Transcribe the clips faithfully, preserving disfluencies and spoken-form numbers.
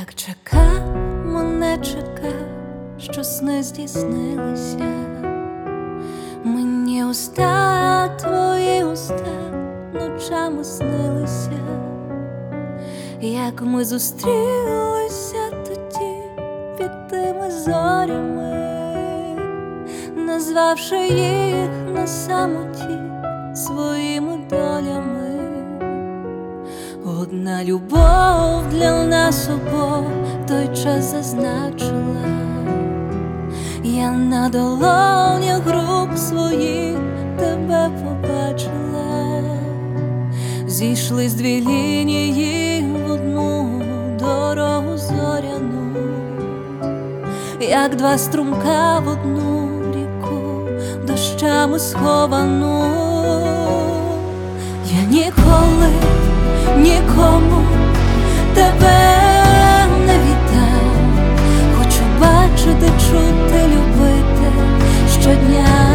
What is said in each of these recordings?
Так чекав, мене чекав, що сни здійснилися. Мені уста, твої уста ночами снилися, як ми зустрілися тоді під тими зорями, назвавши їх на самоті своїми долями. Одна любов для нас обох той час зазначила. Я на долонях рук своїх тебе побачила. Зійшлись дві лінії в одну дорогу зоряну, як два струмка в одну ріку дощами сховану. Я ніколи нікому тебе не віддам. Хочу бачити, чути, любити щодня.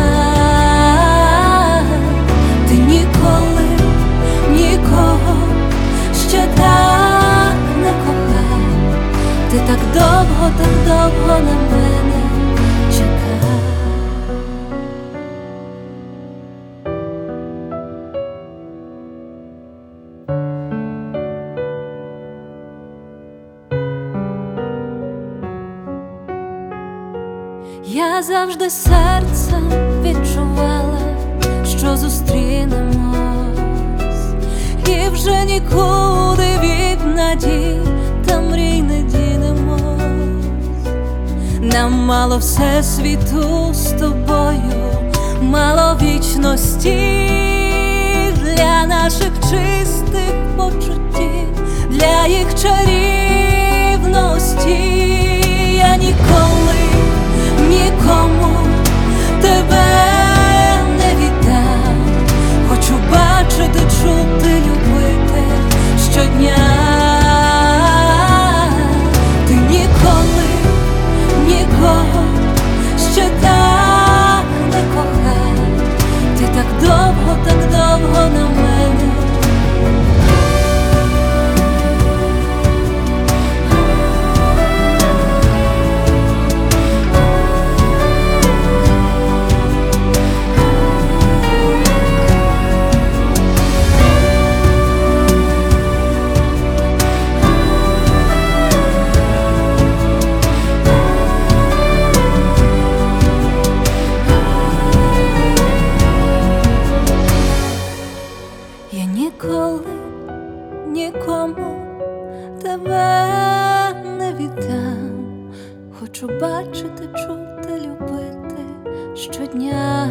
Ти ніколи нікого ще так не кохав. Ти так довго, так довго на мене чекав. Я завжди серцем відчувала, що зустрінемось, і вже нікуди від надій та мрій не дінемось. Нам мало всесвіту з тобою, мало вічності для наших чистих почуттів, для їх чарівності. Я ніколи нікому тебе не віддам. Хочу бачити, чути, любити щодня. Ти ніколи нікого ще так не кохав. Ти так довго, так довго на мене. Я ніколи нікому тебе не віддам. Хочу бачити, чути, любити щодня.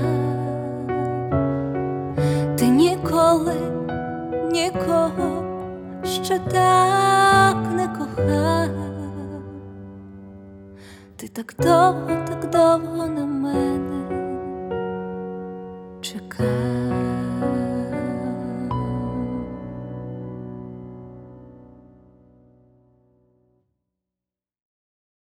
Ти ніколи нікого ще так не кохав. Ти так довго, так довго